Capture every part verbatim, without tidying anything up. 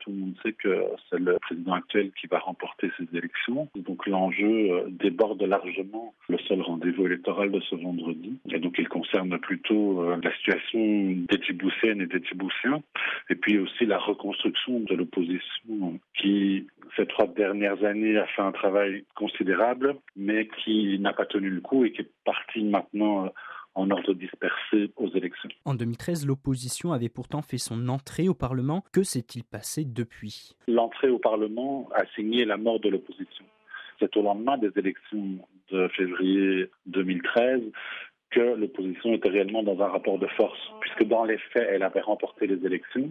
Tout le monde sait que c'est le président actuel qui va remporter ces élections. Donc l'enjeu déborde largement le seul rendez-vous électoral de ce vendredi. Et donc il concerne plutôt la situation des Djiboutiennes et des Djiboutiens, et puis aussi la reconstruction de l'opposition qui, ces trois dernières années, a fait un travail considérable, mais qui n'a pas tenu le coup et qui est partie maintenant en ordre dispersé aux élections. En deux mille treize, l'opposition avait pourtant fait son entrée au Parlement. Que s'est-il passé depuis ? L'entrée au Parlement a signé la mort de l'opposition. C'est au lendemain des élections de février deux mille treize que l'opposition était réellement dans un rapport de force, puisque dans les faits, elle avait remporté les élections.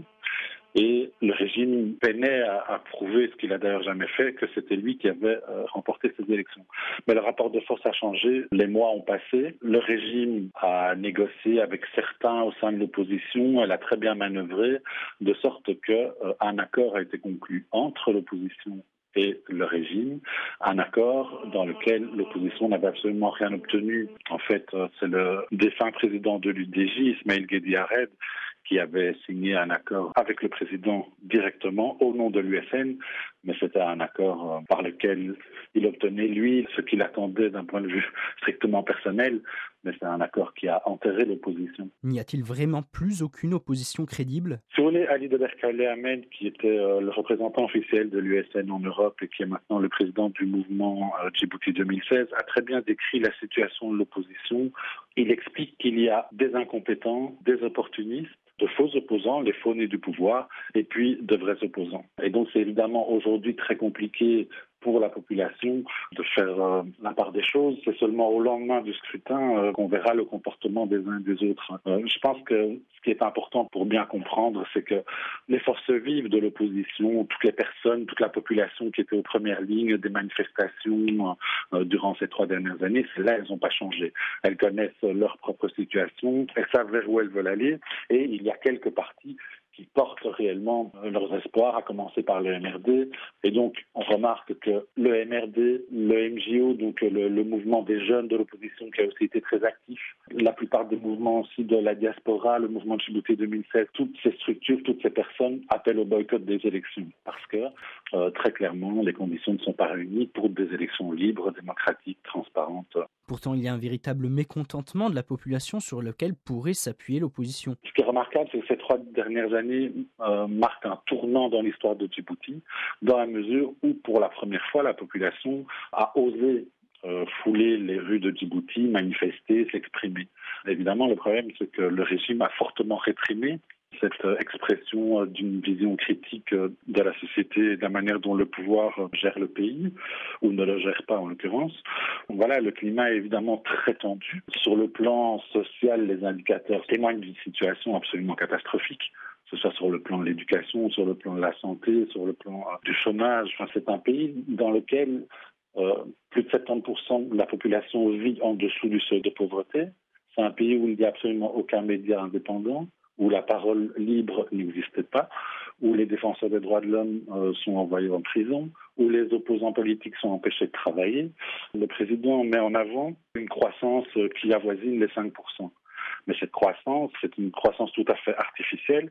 Et le régime peinait à, à prouver, ce qu'il a d'ailleurs jamais fait, que c'était lui qui avait euh, remporté ces élections. Mais le rapport de force a changé, les mois ont passé, le régime a négocié avec certains au sein de l'opposition, elle a très bien manœuvré, de sorte qu'un euh, accord a été conclu entre l'opposition et le régime, un accord dans lequel l'opposition n'avait absolument rien obtenu. En fait, euh, c'est le défunt président de l'U D J, Ismaël Guedi Ared, qui avait signé un accord avec le président directement au nom de l'U S N, mais c'était un accord par lequel il obtenait, lui, ce qu'il attendait d'un point de vue strictement personnel, mais c'est un accord qui a enterré l'opposition. N'y a-t-il vraiment plus aucune opposition crédible ? Si vous voulez, Ali Deberkale Ahmed, qui était euh, le représentant officiel de l'U S N en Europe et qui est maintenant le président du mouvement euh, Djibouti deux mille seize, a très bien décrit la situation de l'opposition. Il explique qu'il y a des incompétents, des opportunistes, de faux opposants, les faux nés du pouvoir, et puis de vrais opposants. Et donc c'est évidemment aujourd'hui très compliqué pour la population de faire euh, la part des choses. C'est seulement au lendemain du scrutin euh, qu'on verra le comportement des uns et des autres. Euh, je pense que ce qui est important pour bien comprendre, c'est que les forces vives de l'opposition, toutes les personnes, toute la population qui était aux premières lignes des manifestations euh, durant ces trois dernières années, là, elles n'ont pas changé. Elles connaissent leur propre situation, elles savent vers où elles veulent aller, et il y a quelques partis qui portent réellement leurs espoirs, à commencer par le M R D. Et donc, on remarque que le M R D, le M J O, donc le, le mouvement des jeunes de l'opposition qui a aussi été très actif, la plupart des mouvements aussi de la diaspora, le mouvement de Djibouti deux mille seize, toutes ces structures, toutes ces personnes appellent au boycott des élections. Parce que, euh, très clairement, les conditions ne sont pas réunies pour des élections libres, démocratiques, transparentes. Pourtant, il y a un véritable mécontentement de la population sur lequel pourrait s'appuyer l'opposition. Ce qui est remarquable, c'est que ces trois dernières années euh, marquent un tournant dans l'histoire de Djibouti, dans la mesure où, pour la première fois, la population a osé euh, fouler les rues de Djibouti, manifester, s'exprimer. Évidemment, le problème, c'est que le régime a fortement réprimé cette expression d'une vision critique de la société et de la manière dont le pouvoir gère le pays, ou ne le gère pas en l'occurrence. Voilà, le climat est évidemment très tendu. Sur le plan social, les indicateurs témoignent d'une situation absolument catastrophique, que ce soit sur le plan de l'éducation, sur le plan de la santé, sur le plan du chômage. Enfin, c'est un pays dans lequel euh, plus de soixante-dix pour cent de la population vit en dessous du seuil de pauvreté. C'est un pays où il n'y a absolument aucun média indépendant, où la parole libre n'existe pas, où les défenseurs des droits de l'homme euh, sont envoyés en prison, où les opposants politiques sont empêchés de travailler. Le président met en avant une croissance qui avoisine les cinq pour cent. Mais cette croissance, c'est une croissance tout à fait artificielle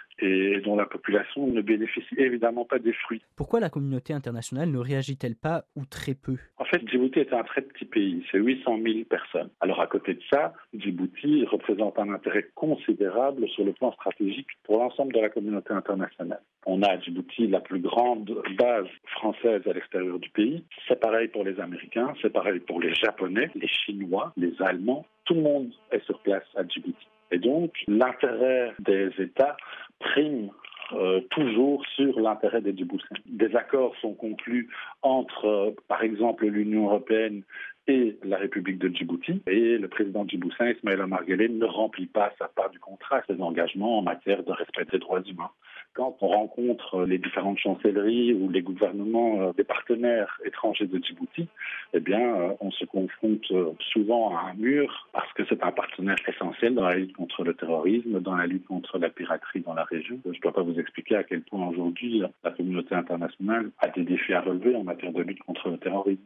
et dont la population ne bénéficie évidemment pas des fruits. Pourquoi la communauté internationale ne réagit-elle pas ou très peu ? En fait, Djibouti est un très petit pays, c'est huit cent mille personnes. Alors à côté de ça, Djibouti représente un intérêt considérable sur le plan stratégique pour l'ensemble de la communauté internationale. On a à Djibouti la plus grande base française à l'extérieur du pays. C'est pareil pour les Américains, c'est pareil pour les Japonais, les Chinois, les Allemands. Tout le monde est sur place à Djibouti. Et donc, l'intérêt des États prime euh, toujours sur l'intérêt des Djiboutiens. Des accords sont conclus entre, euh, par exemple, l'Union européenne et la République de Djibouti. Et le président djiboutien, Ismaël Omar Guelleh, ne remplit pas sa part du contrat, ses engagements en matière de respect des droits humains. Quand on rencontre les différentes chancelleries ou les gouvernements euh, des partenaires étrangers de Djibouti, eh bien, euh, on se confronte euh, souvent à un mur parce que c'est un partenaire essentiel dans la lutte contre le terrorisme, dans la lutte contre la piraterie dans la région. Je ne dois pas vous expliquer à quel point aujourd'hui la communauté internationale a des défis à relever en matière de lutte contre le terrorisme.